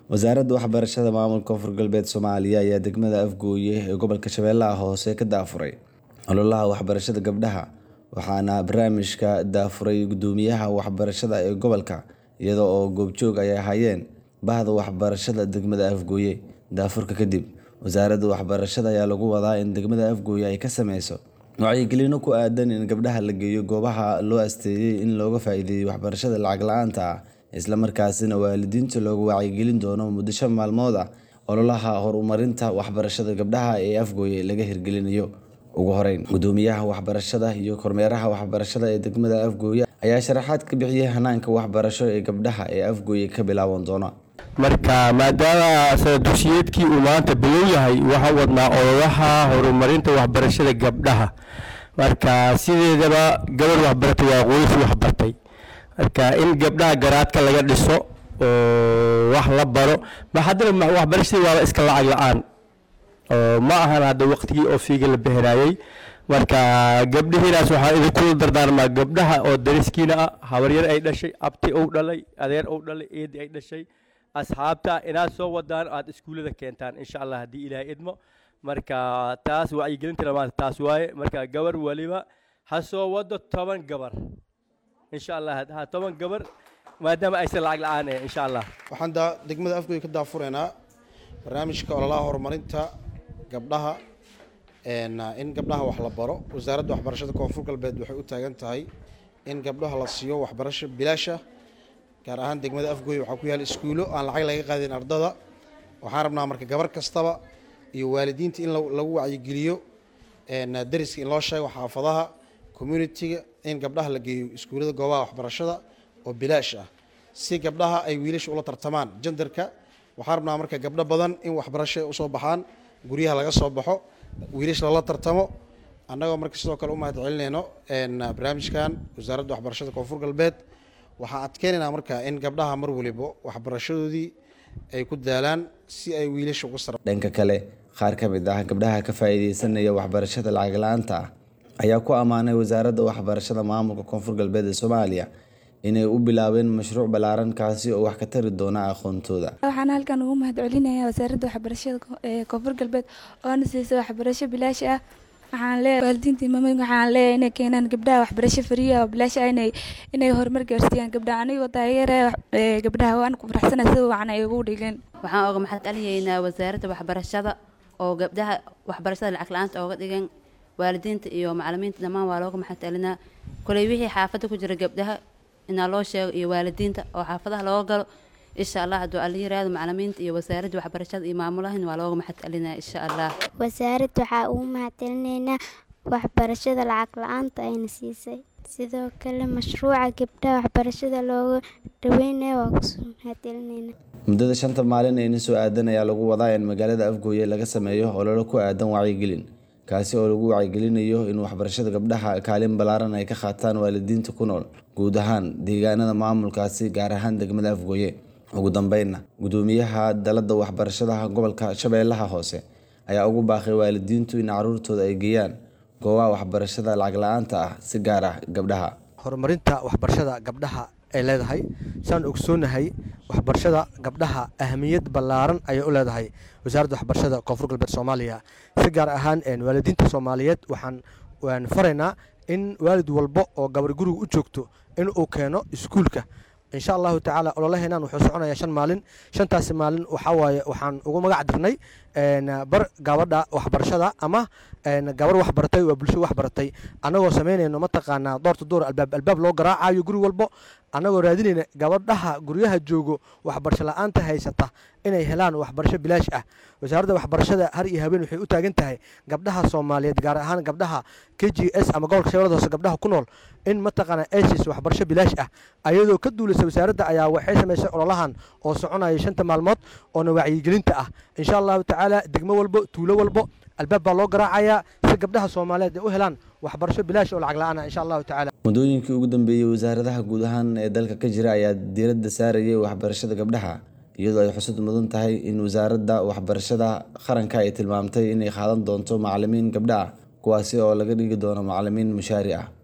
Wasaaradda Waxbarashada Maamulka Koonfur Galbeed Soomaaliya ayaa degmada Afgooye ee gobolka Shabeellaha Hoose ka daafuray ololaha waxbarashada gabdhaha, waxaana barnaamijka daafuray Gudoomiyaha Waxbarashada ee gobolka, iyada oo goobjoog ay ahaayeen bahda waxbarashada degmada Afgooye. Daafurka kadib, Wasaaradda Waxbarashada ayaa lagu wadaa in degmada Afgooye ay ka sameyso wacyigelin ku aadan in gabdhaha la geeyo goobaha loo asteeyay in looga faa'iideeyo waxbarashada lacag la'aanta ah, isla markaasina waalidiinta loogu wacyigelin doono muddo 5 maalmood ah ololaha horumarinta waxbarashada gabdhaha ee Afgooye laga hirgelinayo. Ugu horeyn, Gudoomiyaha Waxbarashada iyo kormeeraha waxbarashada ee degmada Afgooye ayaa sharaxaad ka bixiyay hanaanka waxbarasho ee gabdhaha ee Afgooye ka bilaaban doona. marka maadaama dugsiyeedkii uu maanta bilow yahay, waxaan wadnaa ololaha horumarinta waxbarashada gabdhaha. marka sideedaba gabar waxbaratay waa qoys waxbartay, marka in gabdhaha garaadka laga dhiso oo wax la baro, ma haddana waxbarashada waa iska lacag la'aan oo ma ahan hadda waqtigii oo fiiga la bixinayay. marka gabdhihiinaas waxaa idinku dardaarmaa gabdhaha oo dariskiina ah, habaryar ay dhashay, abti uu dhalay, adeer uu dhalay, eedi ay dhashay, asxaabta inaad soo wadaan aad iskuulada keentaan insha Allah haddii Ilaahay idmo. marka taas wacyigelinta lamaanta taas waaye. marka gabar waliba ha soo wado 10 gabar insha Allah, 10 gabar maadaama aysan lacag la'aan insha Allah. waxaan degmada Afgooye ka daafureynaa barnaamijka ololaha horumarinta gabdhaha in gabdhaha wax la baro. wasaaradda waxbarashada Koonfur Galbeed waxay u taagan tahay in gabdhaha la siiyo waxbarasho bilaash ah, gaar ahaan degmada Afgooye waxaa ku yaal iskuulo aan lacag laga qaadin ardada. waxaan rabnaa marka gabar kastaba iyo waalidiinta in lagu wacyigeliyo dariska in loo sheego xaafadaha community-ga in gabdhaha la geeyo iskuulada goobaha waxbarashada oo bilaash ah, si gabdhaha ay wiilasha ula tartamaan genderka. waxaan rabnaa marka gabdho badan in waxbarasho u soo baxaan, guryaha laga soo baxo, wiilasha lala tartamo. annagoo marka sidoo kale u mahadcelinayno barnaamijkan wasaaradda waxbarashada Koonfur Galbeed. waxaan adkeenaynaa marka in gabdhaha mar waliba waxbarashadoodii ay ku daalaan si ay wiilasha ugu sarreeyaan. Dhanka kale, qaar ka mid ah gabdhaha ka faa'iideysanaya waxbarashada lacag la'aanta ah ayaa ku ammaanay Wasaaradda Waxbarashada Maamulka Koonfur Galbeed ee Soomaaliya inay u bilaabeen mashruuc ballaaran kaasi oo wax ka tari doona aqoontooda. waxaan halkan ugu mahadcelinayaa Wasaaradda Waxbarashada ee Koonfur Galbeed oo na siisay waxbarasho bilaash ah. waxaan leeyahay waalidiinta maamulka, waxaan leeyahay inay keenaan gabdhaha waxbarasho free ah oo bilaash ah, inay horumar gaarsiiyaan gabdhaha. anigoo taageeraya gabdhaha waan ku faraxsanahay sida wacan ay ugu dhigeen. waxaan uga mahadcelinaynaa wasaaradda waxbarashada oo gabdhaha waxbarashada lacag la'aanta uga dhigan. waalidiinta iyo macallimiinta dhammaan waa looga mahadcelinaa. kulay wixii xaafadda ku jira gabdhaha inaa loo sheego iyo waalidiinta oo xaafadaha looga galo insha Allah. hadduu alla yiraahdo macallimiinta iyo wasaaradda waxbarashada iyo maamulahan waa looga mahadcelinaa insha Allah. wasaaradda waxaa ugu mahadcelinaynaa waxbarashada lacag la'aanta ayna siisay, sidoo kale mashruuca gabdhaha waxbarashada looga dhaweynayo waa kusoo mahadcelinaynaa. Muddada 5 maalin ee soo aadan ayaa lagu wadaa in magaalada Afgooye laga sameeyo olole ku aadan wacyigelin, kaasi oo lagu wacyigelinayo in waxbarashada gabdhaha kaalin ballaaran ay ka qaataan waalidiinta ku nool guud ahaan deegaanada maamulkaasi, gaar ahaan degmada Afgooye. ugu dambeynna, Gudoomiyaha Dalada Waxbarashada gobolka Shabeellaha Hoose ayaa ugu baaqay waalidiintu in carruurtooda ay geeyaan goobaha waxbarashada lacag la'aanta ah, si gaar ah gabdhaha. horumarinta waxbarashada gabdhaha ay leedahay, saan ogsoonahay waxbarashada gabdhaha ahmiyad ballaaran ayay u leedahay wasaaradda waxbarashada Koonfur Galbeed Soomaaliya. si gaar ahaan waalidiinta Soomaaliyeed waxaan faraynaa in waalid walba oo gabar guriga u joogto in uu keeno iskuulka. insha Allah taala ololaheenan wuxuu soconayaa 5 maalin. 5taas maalin waxaan ugu magac dirnay bar gabadha waxbarashada ama gabar waxbartay waa bulsho waxbartay, anagoo sameynayno mataqaanaa door albaab loo garaacayo guri walba, anagoo raadinayna gabadhaha guryaha joogo waxbarasho la'aanta haysata inay helaan waxbarasho bilaash ah. wasaaradda waxbarashada har iyo habeen waxay u taagan tahay gabdhaha Soomaaliyeed, gaar ahaan gabdhaha KGS ama gobolka Shabeellaha Hoose gabdhaha ku nool in mataqaanaa aysis waxbarasho bilaash ah. ayadoo ka duulaysa wasaaradda ayaa waxay sameysay ololahan oo soconaya 5 maalmood oo wacyigelinta ah. insha Allah taala degmo walba, tuulo walba albaab baa loo garaacayaa si gabdhaha Soomaaliyeed ay u helaan waxbarasho bilaash oo lacag la'aan ah insha Allah taala. Muddooyinkii ugu dambeeyay, wasaaradaha guud ahaan ee dalka ka jira ayaa diiradda saarayay waxbarashada gabdhaha, iyadoo ay xusid mudan tahay in wasaaradda waxbarashada qaranka ay tilmaamtay inay qaadan doonto macallimiin gabdha ah, kuwaasi oo laga dhigi doono macallimiin mushaari ah.